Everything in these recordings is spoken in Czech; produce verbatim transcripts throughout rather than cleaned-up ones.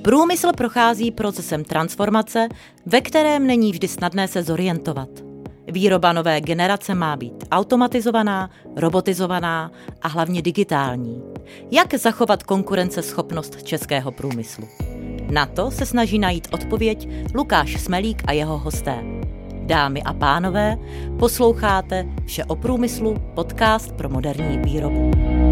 Průmysl prochází procesem transformace, ve kterém není vždy snadné se zorientovat. Výroba nové generace má být automatizovaná, robotizovaná a hlavně digitální. Jak zachovat konkurenceschopnost českého průmyslu? Na to se snaží najít odpověď Lukáš Smelík a jeho hosté. Dámy a pánové, posloucháte Vše o průmyslu, podcast pro moderní výrobu.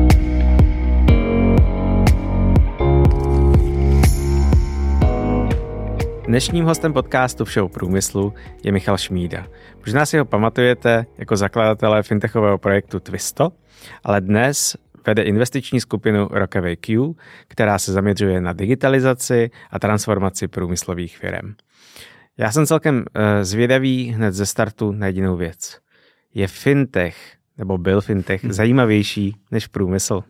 Dnešním hostem podcastu Vše o průmyslu je Michal Šmída. Možná si ho pamatujete jako zakladatele fintechového projektu Twisto, ale dnes vede investiční skupinu Rockaway Q, která se zaměřuje na digitalizaci a transformaci průmyslových firem. Já jsem celkem zvědavý hned ze startu na jedinou věc. Je fintech, nebo byl fintech, hmm. zajímavější než průmysl?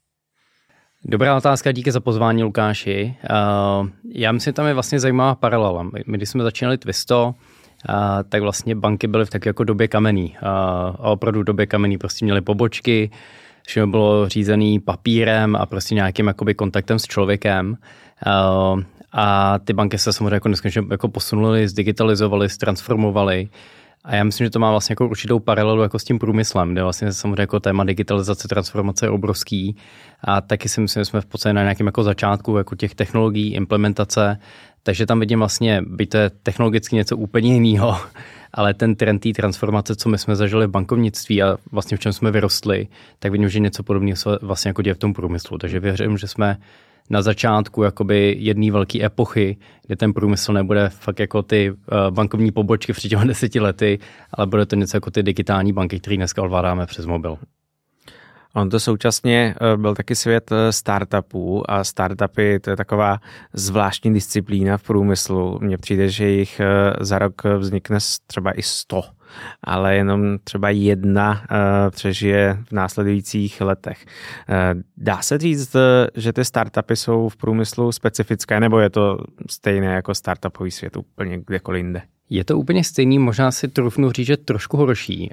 Dobrá otázka, díky za pozvání, Lukáši. Uh, já myslím, že tam je vlastně zajímavá paralela. My, když jsme začínali Twisto, uh, tak vlastně banky byly v takové jako době kamenný. Uh, a opravdu době kamenný, prostě měly pobočky, všechno bylo řízený papírem a prostě nějakým jakoby kontaktem s člověkem. Uh, a ty banky se samozřejmě jako neskutečně jako posunuly, zdigitalizovaly, ztransformovaly. A já myslím, že to má vlastně jako určitou paralelu jako s tím průmyslem, kde vlastně samozřejmě jako téma digitalizace, transformace je obrovský. A taky si myslím, že jsme v podstatě na nějakém jako začátku jako těch technologií, implementace. Takže tam vidím vlastně, byť to je technologicky něco úplně jiného, ale ten trend té transformace, co my jsme zažili v bankovnictví a vlastně v čem jsme vyrostli, tak vidím, že něco podobného se vlastně jako děje v tom průmyslu. Takže věřím, že jsme na začátku jakoby jedné velké epochy, kde ten průmysl nebude fakt jako ty bankovní pobočky před těmi deseti lety, ale bude to něco jako ty digitální banky, které dneska ovládáme přes mobil. On to současně byl taky svět startupů a startupy, to je taková zvláštní disciplína v průmyslu. Mně přijde, že jich za rok vznikne třeba i sto, ale jenom třeba jedna přežije v následujících letech. Dá se říct, že ty startupy jsou v průmyslu specifické, nebo je to stejné jako startupový svět úplně kdekoliv jinde? Je to úplně stejný, možná si trufnu říct, že trošku horší.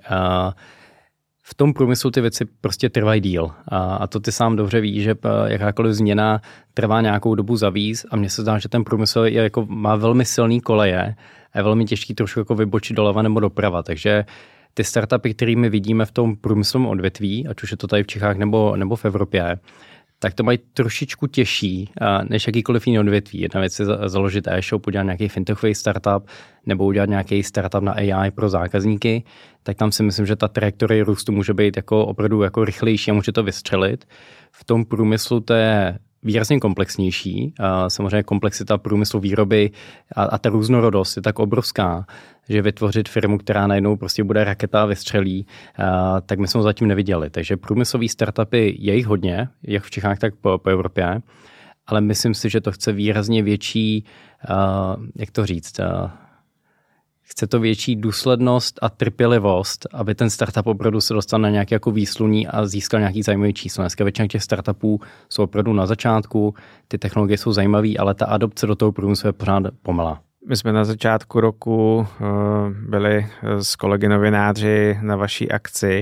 V tom průmyslu ty věci prostě trvají díl a, a to ty sám dobře víš, že jakákoliv změna trvá nějakou dobu za víc a mně se zdá, že ten průmysl je jako, má velmi silný koleje a je velmi těžký trošku jako vybočit doleva nebo doprava, takže ty startupy, které my vidíme v tom průmyslovém odvětví, ať už je to tady v Čechách nebo, nebo v Evropě, tak to mají trošičku těžší než jakýkoliv jiný odvětví. Jedna věc je založit e-shop, udělat nějaký fintechový startup nebo udělat nějaký startup na A I pro zákazníky, tak tam si myslím, že ta trajektorie růstu může být jako opravdu jako rychlejší a může to vystřelit. V tom průmyslu to je výrazně komplexnější. Samozřejmě komplexita průmyslu výroby a, a ta různorodost je tak obrovská, že vytvořit firmu, která najednou prostě bude raketa a vystřelí, tak my jsme ho zatím neviděli. Takže průmyslový startupy je jich hodně, jak v Čechách, tak po, po Evropě, ale myslím si, že to chce výrazně větší, jak to říct, chce to větší důslednost a trpělivost, aby ten startup opravdu se dostal na nějaký jako výsluní a získal nějaký zajímavý číslo. Dneska většina těch startupů jsou opravdu na začátku, ty technologie jsou zajímavé, ale ta adopce do toho průmyslu je pořád pomalá. My jsme na začátku roku byli s kolegy novináři na vaší akci.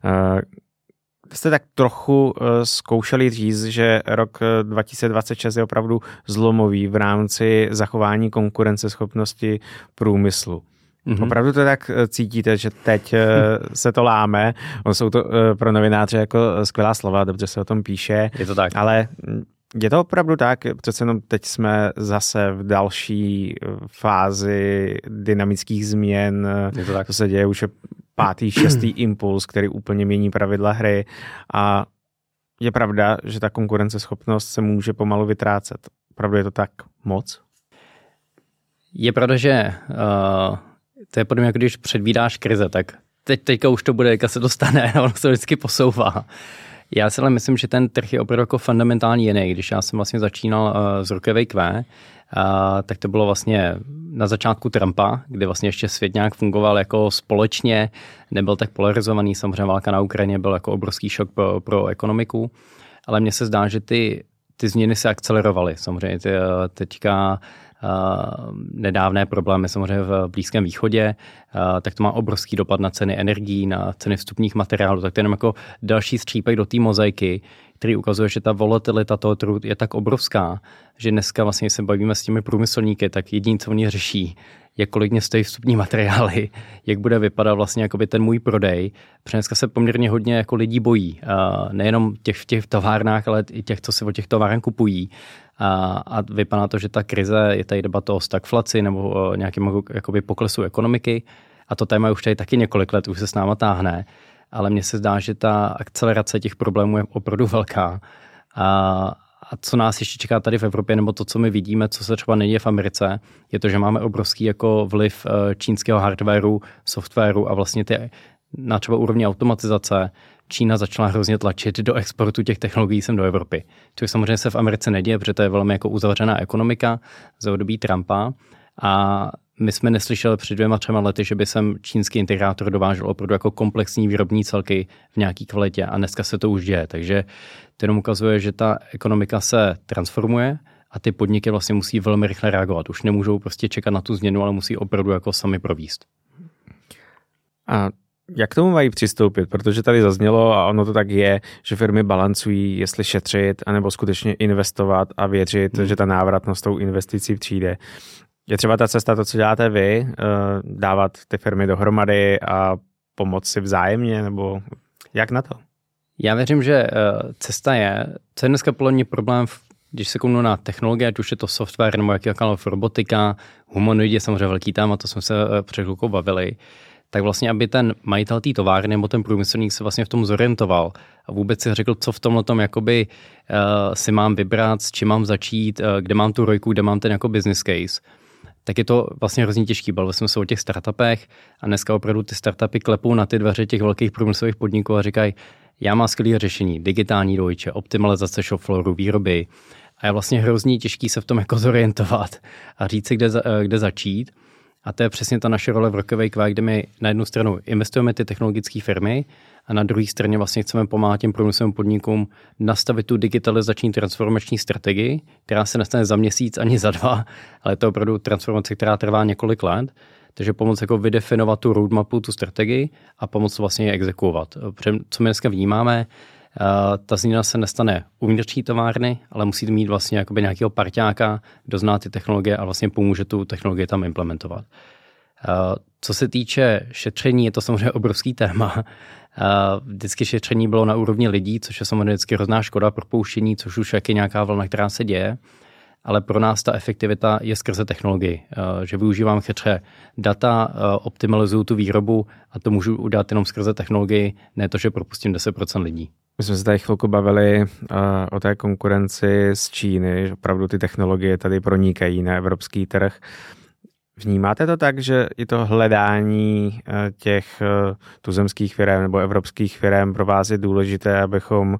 Jste tak trochu zkoušeli říct, že rok dva tisíce dvacet šest je opravdu zlomový v rámci zachování konkurenceschopnosti průmyslu. Mm-hmm. Opravdu to tak cítíte, že teď se to láme. Ono jsou to pro novináře jako skvělá slova, dobře se o tom píše. Je to tak. Ale je to opravdu tak? Přece jenom teď jsme zase v další fázi dynamických změn. Je to tak. To se děje už je pátý, šestý impuls, který úplně mění pravidla hry. A je pravda, že ta konkurenceschopnost se může pomalu vytrácet. Opravdu je to tak moc? Je pravda, že uh, to je podobně, jako když předvídáš krize, tak teď, teďka už to bude, teďka se to stane, ono se vždycky posouvá. Já si ale myslím, že ten trh je opravdu jako fundamentálně jiný. Když já jsem vlastně začínal uh, z Rockaway Q, uh, tak to bylo vlastně na začátku Trumpa, kdy vlastně ještě svět nějak fungoval jako společně, nebyl tak polarizovaný, samozřejmě válka na Ukrajině byl jako obrovský šok pro, pro ekonomiku, ale mně se zdá, že ty, ty změny se akcelerovaly. Samozřejmě ty, teďka Uh, nedávné problémy samozřejmě v Blízkém východě, uh, tak to má obrovský dopad na ceny energií, na ceny vstupních materiálů, tak to je jenom jako další střípek do té mozaiky, který ukazuje, že ta volatilita toho trhu je tak obrovská, že dneska vlastně se bavíme s těmi průmyslníky, tak jediné, co oni řeší, jak kolik mě stojí vstupní materiály, jak bude vypadat vlastně jakoby ten můj prodej. Protože dneska se poměrně hodně jako lidí bojí. Uh, nejenom těch v těch továrnách, ale i těch, co si od těch továren kupují. A, a vypadá to, že ta krize, je tady debata o stagflaci nebo uh, nějakém jakoby poklesu ekonomiky. A to téma už tady taky několik let, už se s náma táhne. Ale mně se zdá, že ta akcelerace těch problémů je opravdu velká. A, A co nás ještě čeká tady v Evropě, nebo to, co my vidíme, co se třeba neděje v Americe, je to, že máme obrovský jako vliv čínského hardwareu, softwaru a vlastně ty, na třeba úrovni automatizace Čína začala hrozně tlačit do exportu těch technologií sem do Evropy. Což samozřejmě se v Americe neděje, protože to je velmi jako uzavřená ekonomika za období Trumpa. A my jsme neslyšeli před dvěma, třema lety, že by sem čínský integrátor dovážel opravdu jako komplexní výrobní celky v nějaký kvalitě a dneska se to už děje. Takže to jenom ukazuje, že ta ekonomika se transformuje a ty podniky vlastně musí velmi rychle reagovat. Už nemůžou prostě čekat na tu změnu, ale musí opravdu jako sami províst. A jak k tomu mají přistoupit? Protože tady zaznělo, a ono to tak je, že firmy balancují, jestli šetřit, anebo skutečně investovat a věřit, hmm. že ta návratnost tou investicí přijde. Je třeba ta cesta, to, co děláte vy, dávat ty firmy dohromady a pomoct si vzájemně, nebo jak na to? Já věřím, že cesta je, co je dneska podle mě problém, když se kouknu na technologie, ať už je to software nebo jakákoliv robotika, humanoidi je samozřejmě velký téma, to jsme se před chvilkou bavili, tak vlastně, aby ten majitel té továrny nebo ten průmyslník se vlastně v tom zorientoval a vůbec si řekl, co v tomhletom jakoby uh, si mám vybrat, s čím mám začít, uh, kde mám tu rojku, kde mám ten jako business case, tak je to vlastně hrozně těžký. Bavili jsme se o těch startupech a dneska opravdu ty startupy klepou na ty dveře těch velkých průmyslových podniků a říkají, já mám skvělé řešení, digitální dojče, optimalizace shop flooru, výroby a je vlastně hrozně těžký se v tom jako zorientovat a říct si, kde, kde začít. A to je přesně ta naše role v Rockaway Q, kde my na jednu stranu investujeme ty technologické firmy a na druhé straně vlastně chceme pomáhat těm průmyslovým podnikům nastavit tu digitalizační transformační strategii, která se nestane za měsíc ani za dva, ale to je opravdu transformace, která trvá několik let. Takže pomoct jako vydefinovat tu roadmapu, tu strategii a pomoct vlastně je exekuovat. Protože co my dneska vnímáme, ta změna se nestane uvnitř továrny, ale musí mít vlastně jakoby nějakého parťáka, kdo zná ty technologie a vlastně pomůže tu technologii tam implementovat. Co se týče šetření, je to samozřejmě obrovský téma. Vždycky šetření bylo na úrovni lidí, což je samozřejmě vždycky hrozná škoda, propouštění, což už je nějaká vlna, která se děje. Ale pro nás ta efektivita je skrze technologii, že využívám chytře data, optimalizuju tu výrobu a to můžu udělat jenom skrze technologii, ne to, že propustím deset procent lidí. My jsme se tady chvilku bavili uh, o té konkurenci z Číny, že opravdu ty technologie tady pronikají na evropský trh. Vnímáte to tak, že i to hledání uh, těch uh, tuzemských firem nebo evropských firem pro vás je důležité, abychom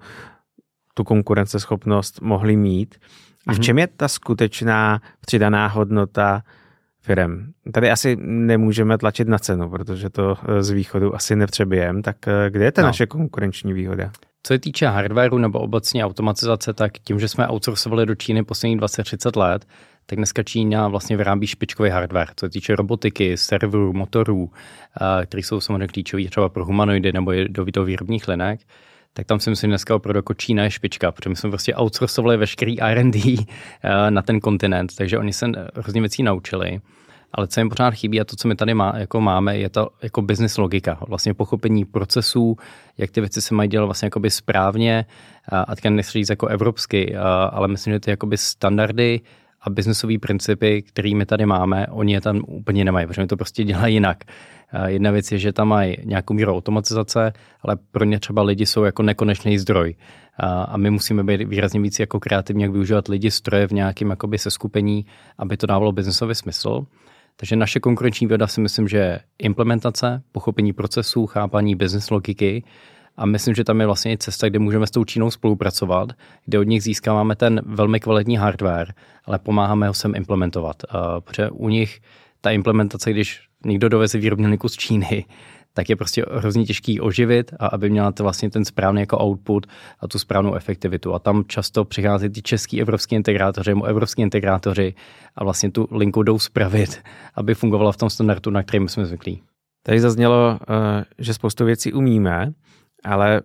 tu konkurenceschopnost mohli mít? A v čem je ta skutečná přidaná hodnota firem? Tady asi nemůžeme tlačit na cenu, protože to z východu asi nepřebijeme. Tak kde je ta no. naše konkurenční výhoda? Co se týče hardwareu nebo obecně automatizace, tak tím, že jsme outsourcovali do Číny posledních dvacet třicet let, tak dneska Čína vlastně vyrábí špičkový hardware. Co se týče robotiky, serverů, motorů, které jsou samozřejmě klíčové třeba pro humanoidy nebo do, do výrobních linek, tak tam si myslím, dneska opravdu jako Čína je špička, protože my jsme prostě outsourcovali veškerý R and D na ten kontinent, takže oni se hrozně věcí naučili. Ale co jim pořád chybí a to, co my tady má, jako máme, je ta jako business logika, vlastně pochopení procesů, jak ty věci se mají dělat vlastně jakoby správně a teďka nechci říct jako evropsky, ale myslím, že ty jakoby standardy a businessové principy, které my tady máme, oni je tam úplně nemají, protože my to prostě dělají jinak. Jedna věc je, že tam mají nějakou míru automatizace, ale pro ně třeba lidi jsou jako nekonečný zdroj. A my musíme být výrazně víc jako kreativní, jak využívat lidi, stroje v nějakém jakoby seskupení, aby to dávalo businessový smysl. Takže naše konkurenční výhoda si myslím, že je implementace, pochopení procesů, chápání business logiky a myslím, že tam je vlastně cesta, kde můžeme s tou Čínou spolupracovat, kde od nich získáváme ten velmi kvalitní hardware, ale pomáháme ho sem implementovat. Protože u nich ta implementace, když někdo doveze výrobní linku z Číny, tak je prostě hrozně těžký oživit a aby měla to vlastně ten správný jako output a tu správnou efektivitu. A tam často přichází ty český evropský integrátoři nebo evropský integrátoři a vlastně tu linku jdou spravit, aby fungovala v tom standardu, na kterým jsme zvyklí. Tady zaznělo, že spoustu věcí umíme, ale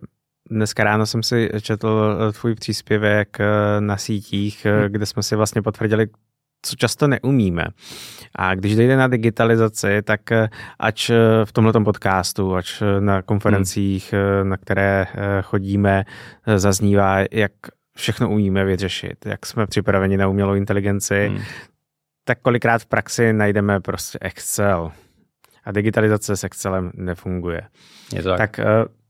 dneska ráno jsem si četl tvůj příspěvek na sítích, hmm. kde jsme si vlastně potvrdili, co často neumíme. A když dojde na digitalizaci, tak ač v tomhletom podcastu, ač na konferencích, hmm. na které chodíme, zaznívá, jak všechno umíme vyřešit, jak jsme připraveni na umělou inteligenci, hmm. tak kolikrát v praxi najdeme prostě Excel. A digitalizace s Excelem nefunguje. Je to tak. tak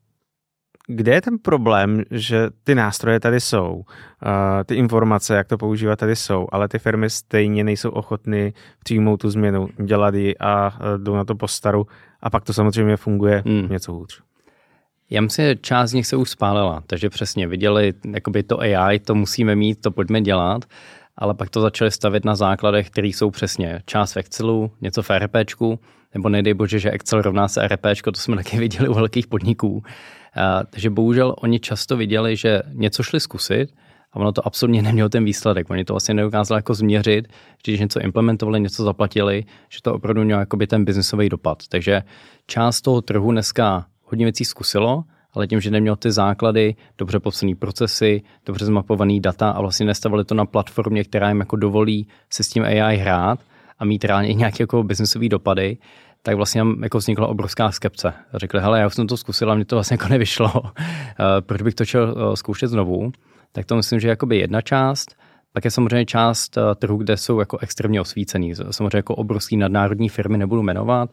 kde je ten problém, že ty nástroje tady jsou, ty informace, jak to používat, tady jsou, ale ty firmy stejně nejsou ochotny přijmout tu změnu, dělat ji a jdou na to po staru a pak to samozřejmě funguje hmm. něco hůř. Já myslím, že část z nich se už spálila, takže přesně viděli, jakoby to A I, to musíme mít, to pojďme dělat, ale pak to začali stavět na základech, které jsou přesně část v Excelu, něco v ERPčku, nebo nedej bože, že Excel rovná se ERPčko, to jsme taky viděli u velkých podniků. A, takže bohužel oni často viděli, že něco šli zkusit a ono to absolutně nemělo ten výsledek. Oni to vlastně nedokázali jako změřit, že když něco implementovali, něco zaplatili, že to opravdu mělo jakoby ten biznisový dopad. Takže část toho trhu dneska hodně věcí zkusilo, ale tím, že nemělo ty základy, dobře popsané procesy, dobře zmapovaný data a vlastně nestavili to na platformě, která jim jako dovolí si s tím A I hrát a mít reálně nějaké jako biznisové dopady, tak vlastně jako vznikla obrovská skepce. Řekli, hele, já už jsem to zkusil a mě to vlastně jako nevyšlo. Proč bych to chtěl zkoušet znovu? Tak to myslím, že je jakoby jedna část. Pak je samozřejmě část trhu, kde jsou jako extrémně osvícený. Samozřejmě jako obrovský nadnárodní firmy, nebudu jmenovat,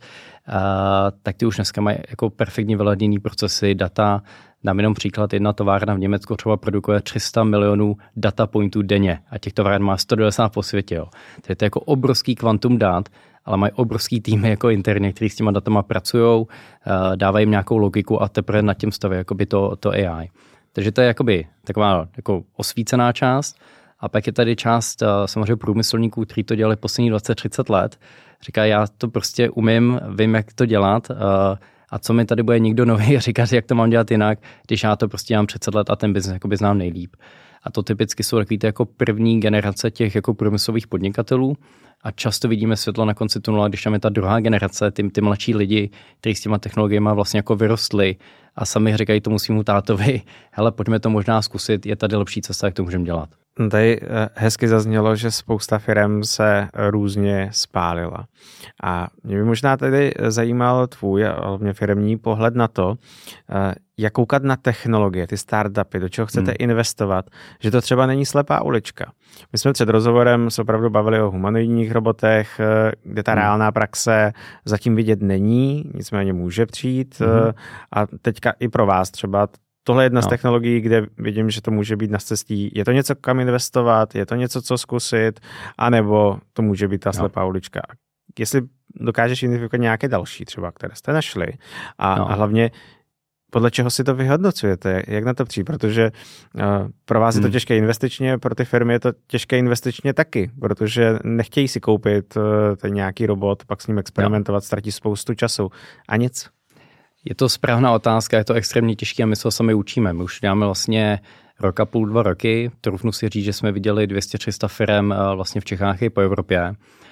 tak ty už dneska mají jako perfektně vyladěný procesy, data. Dám jenom příklad, jedna továrna v Německu třeba produkuje tři sta milionů data pointů denně a těch továren má sto devadesát po světě. Jo. To je to jako obrovský kvantum dat, ale mají obrovský týmy jako interně, kteří s těma datama pracují, dávají jim nějakou logiku a teprve nad tím staví jakoby to, to A I. Takže to je jakoby taková jako osvícená část. A pak je tady část samozřejmě průmyslníků, kteří to dělali poslední dvacet třicet let. Říká, já to prostě umím, vím, jak to dělat a co mi tady bude někdo nový říkat, jak to mám dělat jinak, když já to prostě dělám třicet let a ten biznes jakoby znám nejlíp. A to typicky jsou takový ty jako první generace těch jako průmyslových podnikatelů a často vidíme světlo na konci tunela, když tam je ta druhá generace, ty, ty mladší lidi, kteří s těma technologiemi vlastně jako vyrostli a sami říkají tomu svýmu tátovi, hele, pojďme to možná zkusit, je tady lepší cesta, jak to můžeme dělat. Tady hezky zaznělo, že spousta firem se různě spálila. A mě by možná tady zajímal tvůj, hlavně firemní pohled na to, jak koukat na technologie, ty startupy, do čeho chcete hmm. investovat, že to třeba není slepá ulička. My jsme před rozhovorem se opravdu bavili o humanoidních robotech, kde ta hmm. reálná praxe zatím vidět není, nicméně může přijít. Hmm. A teďka i pro vás třeba tohle je jedna no. z technologií, kde vidím, že to může být na cestí. Je to něco, kam investovat, je to něco, co zkusit, anebo to může být ta slepá no. ulička. Jestli dokážeš identifikovat nějaké další třeba, které jste našli a, no. a hlavně podle čeho si to vyhodnocujete, jak na to přijít, protože uh, pro vás hmm. je to těžké investičně, pro ty firmy je to těžké investičně taky, protože nechtějí si koupit uh, ten nějaký robot, pak s ním experimentovat, no. ztratí spoustu času a nic. Je to správná otázka, je to extrémně těžké a my se to sami učíme. My už děláme vlastně rok a půl, dva roky. Trufnu si říct, že jsme viděli dvě stě tři sta firem vlastně v Čechách i po Evropě.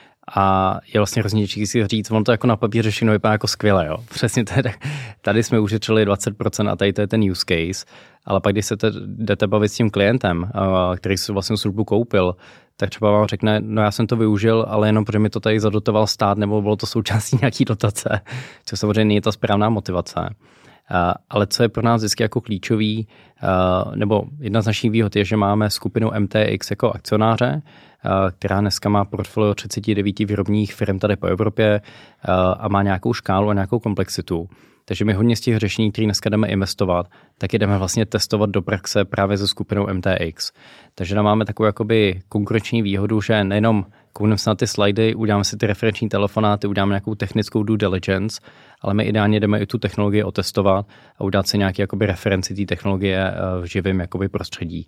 A je vlastně hrozně těžké si říct, ono to jako na papíře všechno vypadá jako skvěle. Jo. Přesně tady, tady jsme ušetřili dvacet procent a tady to je ten use case. Ale pak, když se te, jdete bavit s tím klientem, který si vlastně službu koupil, tak třeba vám řekne, no já jsem to využil, ale jenom protože mi to tady zadotoval stát, nebo bylo to součástí nějaký dotace, což samozřejmě není ta správná motivace. Uh, ale co je pro nás vždycky jako klíčový, uh, nebo jedna z našich výhod je, že máme skupinu M T X jako akcionáře, uh, která dneska má portfolio třicet devět výrobních firm tady po Evropě uh, a má nějakou škálu a nějakou komplexitu. Takže my hodně z těch řešení, které dneska jdeme investovat, tak jdeme vlastně testovat do praxe právě se skupinou M T X. Takže tam máme takovou jakoby konkurenční výhodu, že nejenom koukneme se na ty slajdy, uděláme si ty referenční telefonáty, uděláme nějakou technickou due diligence, ale my ideálně jdeme i tu technologii otestovat a udělat si nějaké jakoby referenci té technologie v živém jakoby prostředí.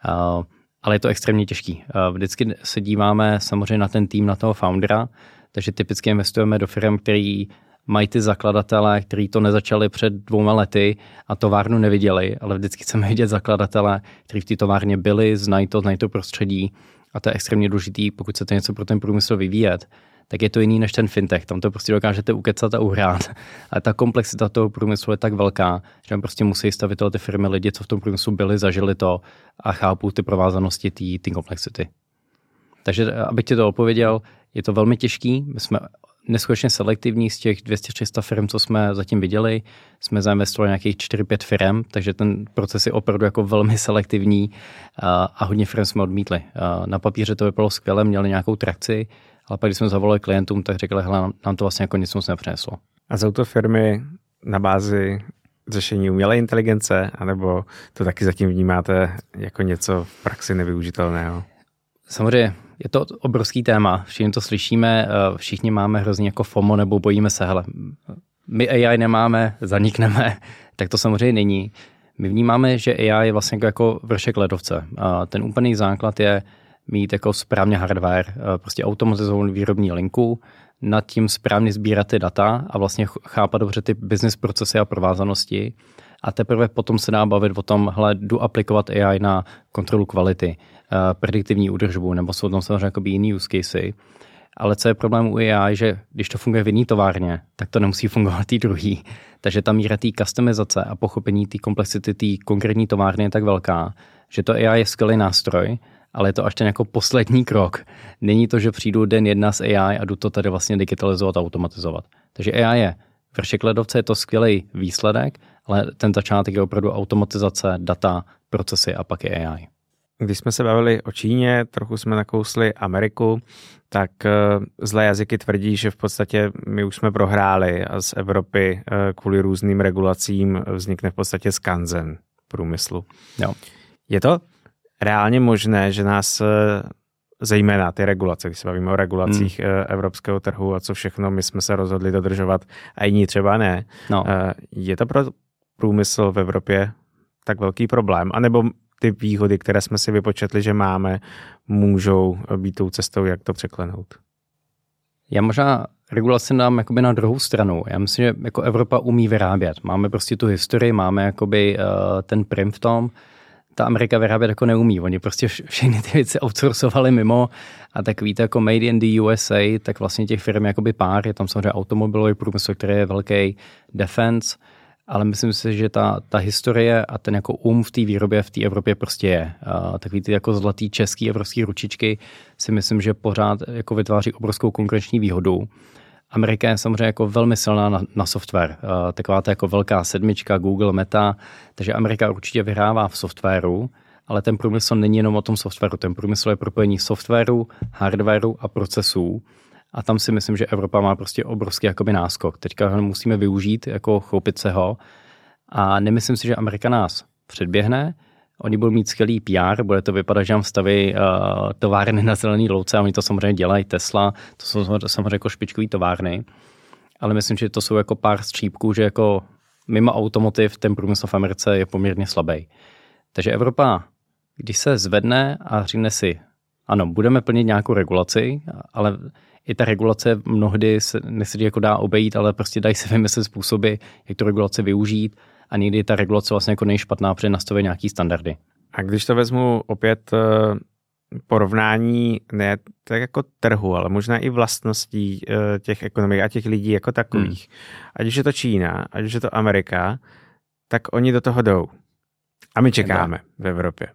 Ale je to extrémně těžký. Vždycky se díváme samozřejmě na ten tým, na toho foundera, takže typicky investujeme do firm, který mají ty zakladatele, kteří to nezačali před dvouma lety a továrnu neviděli, ale vždycky chceme vidět zakladatele, kteří v té továrně byli, znají to, znají to prostředí a to je extrémně důležitý, pokud chcete něco pro ten průmysl vyvíjet, tak je to jiný než ten fintech. Tam to prostě dokážete ukecat a uhrát. A ta komplexita toho průmyslu je tak velká, že tam prostě musí stavit ty firmy lidi, co v tom průmyslu byli, zažili to a chápou ty provázanosti té komplexity. Takže abych ti to odpověděl, je to velmi těžký. My jsme neskutečně selektivní z těch dvě stě tři sta firm, co jsme zatím viděli. Jsme zainvestovali nějakých čtyři pět firm, takže ten proces je opravdu jako velmi selektivní a, a hodně firm jsme odmítli. A na papíře to vypadalo skvěle, měli nějakou trakci, ale pak, když jsme zavolali klientům, tak řekli, hele, nám to vlastně jako nic moc nepřineslo. A jsou to firmy na bázi řešení umělé inteligence, anebo to taky zatím vnímáte jako něco v praxi nevyužitelného? Samozřejmě je to obrovský téma, všichni to slyšíme, všichni máme hrozně jako FOMO nebo bojíme se, hele, my A I nemáme, zanikneme, tak to samozřejmě není. My vnímáme, že A I je vlastně jako vršek ledovce. Ten úplný základ je mít jako správně hardware, prostě automatizovanou výrobní linku, nad tím správně sbírat ty data a vlastně chápat dobře ty business procesy a provázanosti. A teprve potom se dá bavit o tom, hele, jdu aplikovat A I na kontrolu kvality, prediktivní údržbu, nebo jsou tam samozřejmě jakoby jiný use casey. Ale co je problém u A I, že když to funguje v jiný továrně, tak to nemusí fungovat tý druhý. Takže ta míra té customizace a pochopení té komplexity té konkrétní továrny je tak velká, že to A I je skvělý nástroj, ale je to až ten jako poslední krok. Není to, že přijdu den jedna s A I a jdu to tady vlastně digitalizovat a automatizovat. Takže A I je vršek ledovce, je to skvělý výsledek, ale ten začátek je opravdu automatizace, data, procesy a pak je A I. Když jsme se bavili o Číně, trochu jsme nakousli Ameriku, tak zlé jazyky tvrdí, že v podstatě my už jsme prohráli a z Evropy kvůli různým regulacím vznikne v podstatě skanzen průmyslu. Jo. Je to reálně možné, že nás zejména ty regulace, když se bavíme o regulacích hmm. evropského trhu a co všechno my jsme se rozhodli dodržovat a jiní třeba ne, no. je to pro průmysl v Evropě tak velký problém? A nebo ty výhody, které jsme si vypočetli, že máme, můžou být tou cestou, jak to překlenout? Já možná regulaci dám jakoby na druhou stranu. Já myslím, že jako Evropa umí vyrábět. Máme prostě tu historii, máme jakoby uh, ten prim v tom. Ta Amerika vyrábět jako neumí. Oni prostě všechny ty věci outsourcovali mimo a tak víte, jako Made in the U S A, tak vlastně těch firm je jakoby pár. Je tam samozřejmě automobilový průmysl, který je velký, defense, ale myslím si, že ta, ta historie a ten jako um v té výrobě v té Evropě prostě je. A takový ty jako zlatý český evropský ručičky si myslím, že pořád jako vytváří obrovskou konkurenční výhodu. Amerika je samozřejmě jako velmi silná na, na software. A taková ta jako velká sedmička, Google, Meta, takže Amerika určitě vyhrává v softwaru, ale ten průmysl není jenom o tom softwaru. Ten průmysl je propojení softwaru, hardwaru a procesů. A tam si myslím, že Evropa má prostě obrovský jakoby náskok. Teďka ho musíme využít, jako chopit se ho. A nemyslím si, že Amerika nás předběhne. Oni budou mít skvělý P R, bude to vypadat, že nám staví uh, továrny na zelený louce a oni to samozřejmě dělají, Tesla, to jsou samozřejmě jako špičkový továrny. Ale myslím, že to jsou jako pár střípků, že jako mimo automotiv ten průmysl v Americe je poměrně slabý. Takže Evropa, když se zvedne a řekne si, ano, budeme plnit nějakou regulaci, ale i ta regulace mnohdy se nechci jako dá obejít, ale prostě dají se vymyslet způsoby, jak tu regulaci využít a někdy ta regulace vlastně jako nejšpatná, protože nastavuje nějaký standardy. A když to vezmu opět porovnání ne tak jako trhu, ale možná i vlastností těch ekonomik a těch lidí jako takových. Hmm. Ať už je to Čína, ať už je to Amerika, tak oni do toho jdou. A my čekáme v Evropě.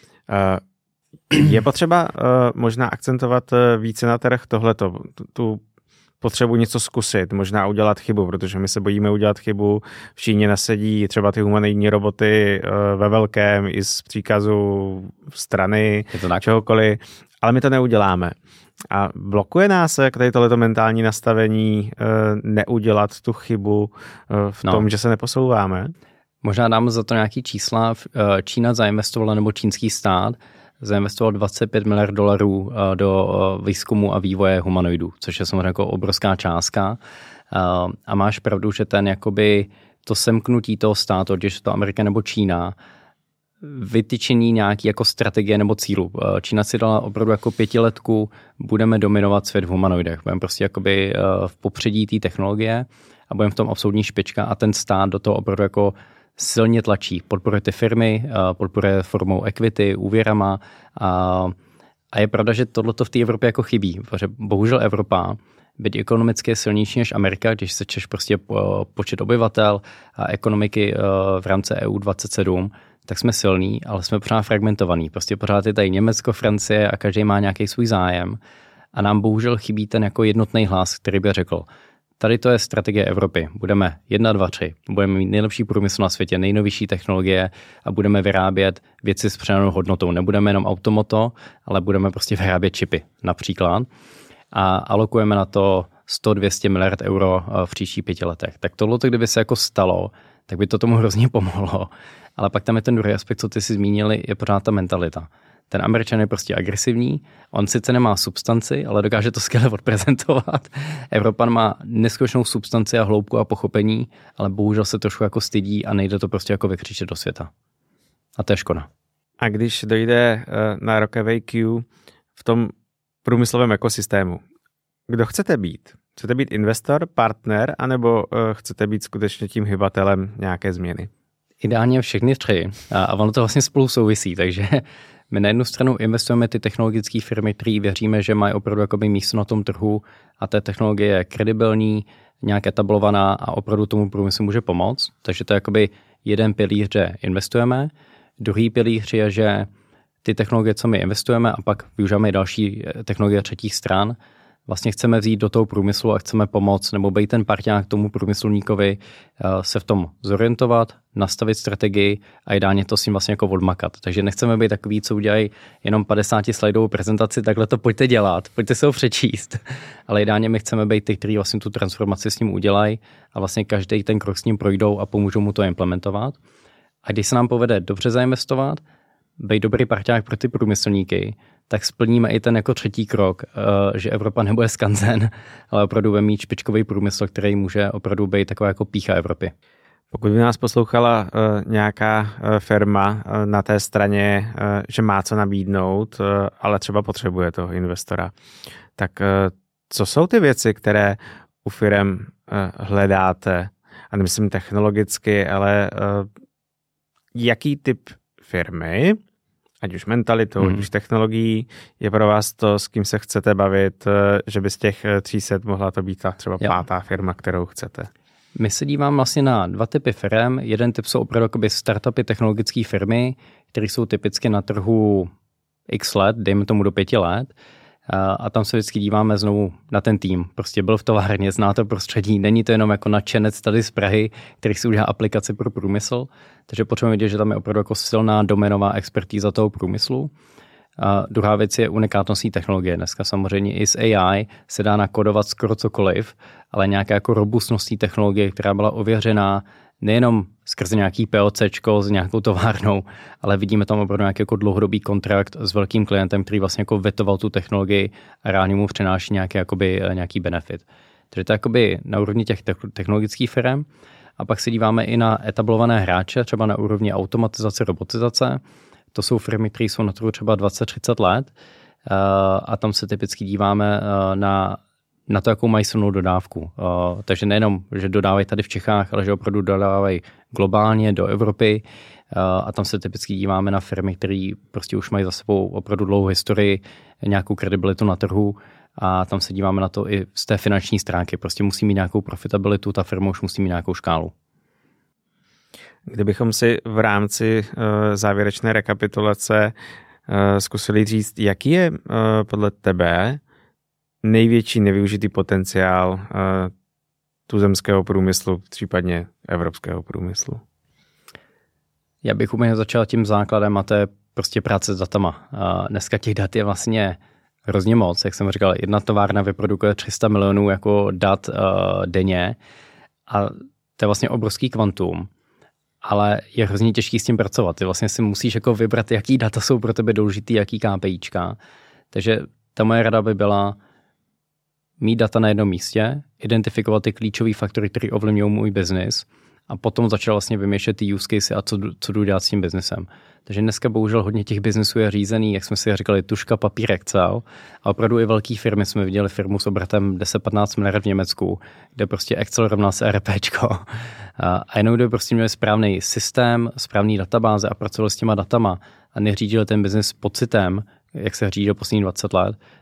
Je potřeba uh, možná akcentovat uh, více na trh tohleto, tu, tu potřebu něco zkusit, možná udělat chybu, protože my se bojíme udělat chybu. V Číně nasedí třeba ty humanoidní roboty uh, ve velkém i z příkazu strany, čehokoliv, ale my to neuděláme. A blokuje nás k tady tohleto mentální nastavení uh, neudělat tu chybu uh, v no. tom, že se neposouváme? Možná dám za to nějaký čísla. Čína zainvestovala, nebo čínský stát zainvestoval dvacet pět miliard dolarů do výzkumu a vývoje humanoidů, což je samozřejmě jako obrovská částka. A máš pravdu, že ten jakoby to semknutí toho státu, když je to Amerika nebo Čína, vytyčení nějaký jako strategie nebo cílu. Čína si dala opravdu jako pětiletku, budeme dominovat svět v humanoidech. Budeme prostě jakoby v popředí té technologie a budeme v tom absolutní špička a ten stát do toho opravdu jako silně tlačí. Podporuje ty firmy, podporuje formou equity, úvěrama a, a je pravda, že tohleto v té Evropě jako chybí, protože bohužel Evropa být ekonomicky silnější než Amerika, když se češ prostě po, počet obyvatel a ekonomiky uh, v rámci E U dvacet sedm, tak jsme silní, ale jsme pořád fragmentovaní. Prostě pořád je tady Německo, Francie a každý má nějaký svůj zájem. A nám bohužel chybí ten jako jednotný hlas, který by řekl, tady to je strategie Evropy. Budeme jedna, dva, tři. Budeme mít nejlepší průmysl na světě, nejnovější technologie a budeme vyrábět věci s přidanou hodnotou. Nebudeme jenom automoto, ale budeme prostě vyrábět čipy například. A alokujeme na to sto dvě stě miliard euro v příštích pěti letech. Tak tohle, kdyby se jako stalo, tak by to tomu hrozně pomohlo. Ale pak tam je ten druhý aspekt, co ty si zmínili, je pořád ta mentalita. Ten Američan je prostě agresivní, on sice nemá substanci, ale dokáže to skvěle odprezentovat. Evropan má neskutečnou substanci a hloubku a pochopení, ale bohužel se trošku jako stydí a nejde to prostě jako vykřičet do světa. A to je škoda. A když dojde na Rockaway Q v tom průmyslovém ekosystému, kdo chcete být? Chcete být investor, partner, anebo chcete být skutečně tím hybatelem nějaké změny? Ideálně všechny tři. A ono to vlastně spolu souvisí, takže my na jednu stranu investujeme ty technologické firmy, které věříme, že mají opravdu jakoby místo na tom trhu a té technologie je kredibilní, nějak etablovaná a opravdu tomu průmyslu může pomoct. Takže to je jakoby jeden pilíř, že investujeme. Druhý pilíř je, že ty technologie, co my investujeme a pak využíváme i další technologie třetích stran, vlastně chceme vzít do toho průmyslu a chceme pomoct nebo být ten parťák tomu průmyslníkovi se v tom zorientovat, nastavit strategii a ideálně to s ním vlastně jako odmakat. Takže nechceme být takový, co udělají jenom padesát slajdovou prezentaci, takhle to pojďte dělat, pojďte se ho přečíst. Ale ideálně my chceme být ty, kteří vlastně tu transformaci s ním udělají a vlastně každý ten krok s ním projdou a pomůžou mu to implementovat. A když se nám povede dobře zainvestovat, být dobrý parťák pro ty průmyslníky, tak splníme i ten jako třetí krok, že Evropa nebude skanzen, ale opravdu bude mít špičkový průmysl, který může opravdu být taková jako pýcha Evropy. Pokud by nás poslouchala uh, nějaká uh, firma uh, na té straně, uh, že má co nabídnout, uh, ale třeba potřebuje toho investora, tak uh, co jsou ty věci, které u firem uh, hledáte? A nemyslím technologicky, ale uh, jaký typ firmy, ať už mentalitou, hmm. ať už technologií, je pro vás to, s kým se chcete bavit, že by z těch tří set mohla to být ta třeba jo. pátá firma, kterou chcete? My se díváme vlastně na dva typy firm. Jeden typ jsou opravdu jakoby startupy technologické firmy, které jsou typicky na trhu x let, dejme tomu do pěti let. A tam se vždycky díváme znovu na ten tým. Prostě byl v továrně, zná to prostředí, není to jenom jako nadšenec tady z Prahy, který si udělá aplikaci pro průmysl. Takže potřebujeme vidět, že tam je opravdu jako silná doménová expertíza toho průmyslu. A druhá věc je unikátnostní technologie. Dneska samozřejmě i s A I se dá nakodovat skoro cokoliv, ale nějaká jako robustnostní technologie, která byla ověřená nejenom skrze nějaký POCčko s nějakou továrnou, ale vidíme tam opravdu nějaký jako dlouhodobý kontrakt s velkým klientem, který vlastně jako vetoval tu technologii a reálně mu přináší nějaký, jakoby, nějaký benefit. Takže to je jakoby na úrovni těch technologických firm. A pak se díváme i na etablované hráče, třeba na úrovni automatizace, robotizace. To jsou firmy, které jsou na trhu třeba dvacet třicet let a tam se typicky díváme na na to, jakou mají silnou dodávku. Uh, takže nejenom, že dodávají tady v Čechách, ale že opravdu dodávají globálně do Evropy uh, a tam se typicky díváme na firmy, které prostě už mají za sebou opravdu dlouhou historii, nějakou kredibilitu na trhu a tam se díváme na to i z té finanční stránky. Prostě musí mít nějakou profitabilitu, ta firma už musí mít nějakou škálu. Kdybychom si v rámci uh, závěrečné rekapitulace uh, zkusili říct, jaký je uh, podle tebe největší nevyužitý potenciál uh, tuzemského průmyslu, případně evropského průmyslu? Já bych úplně začal tím základem a to je prostě práce s datama. Uh, dneska těch dat je vlastně hrozně moc. Jak jsem říkal, jedna továrna vyprodukuje tři sta milionů jako dat uh, denně a to je vlastně obrovský kvantum, ale je hrozně těžký s tím pracovat. Ty vlastně si musíš jako vybrat, jaký data jsou pro tebe důležitý, jaký KPIčka. Takže ta moje rada by byla mít data na jednom místě, identifikovat ty klíčové faktory, které ovlivňují můj biznis a potom začal vlastně vymýšlet ty use case a co, co jdu dělat s tím biznesem. Takže dneska bohužel hodně těch biznesů je řízený, jak jsme si říkali, tuška, papír, Excel a opravdu i velké firmy. Jsme viděli firmu s obratem deset patnáct miliard v Německu, kde prostě Excel rovná se RPčko. A jenom kdyby prostě měli správný systém, správný databáze a pracovali s těma datama a neřídili ten biznes pocitem, jak se řídil poslední dvacet let,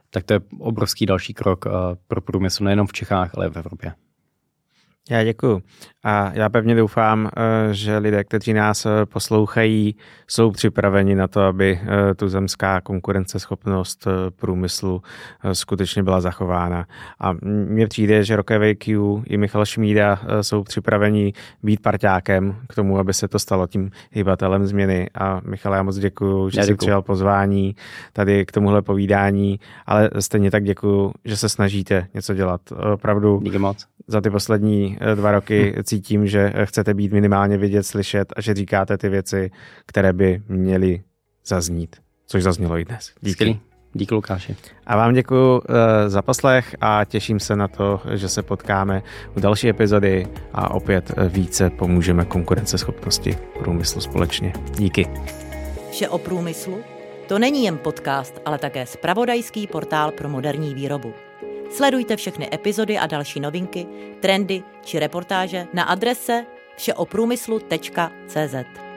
tak to je obrovský další krok pro průmysl nejenom v Čechách, ale i v Evropě. Já děkuju. A já pevně doufám, že lidé, kteří nás poslouchají, jsou připraveni na to, aby tuzemská konkurenceschopnost průmyslu skutečně byla zachována. A mně přijde, že Rockaway Q i Michal Šmída jsou připraveni být parťákem k tomu, aby se to stalo tím hybatelem změny. A Michale, já moc děkuju, že jsi přijal pozvání tady k tomuhle povídání, ale stejně tak děkuju, že se snažíte něco dělat. Opravdu díky moc. Za ty poslední dva roky cítím, že chcete být minimálně vidět, slyšet a že říkáte ty věci, které by měly zaznít, což zaznělo i dnes. Díky. Skvělý. Díky, Lukáši. A vám děkuji uh, za poslech a těším se na to, že se potkáme u další epizody a opět více pomůžeme konkurenceschopnosti průmyslu společně. Díky. Vše o průmyslu? To není jen podcast, ale také zpravodajský portál pro moderní výrobu. Sledujte všechny epizody a další novinky, trendy či reportáže na adrese všeoprůmyslu tečka cé zet.